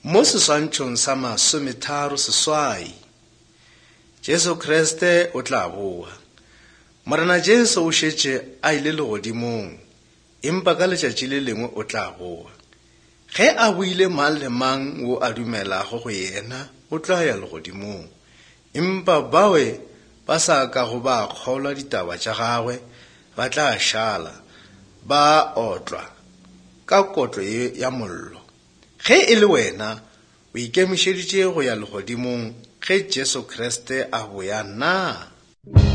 Mo seswantšhong sa 33 Jesu Kriste o tla boa. Morena Jesu o šetše a ile legodimong, empa ka letšatši le lengwe o tla boa. Ge a boile, mang le mang o a dumelago go yena o tla ya legodimong, empa bawe ba sa ka go ba kgolwa ditaba tša gagwe ba tla šala, ba otlwa ka kotlo ya mollo. Ge e le wena o ikemišeditše go ya legodimong ge Jesu Kriste a boya na?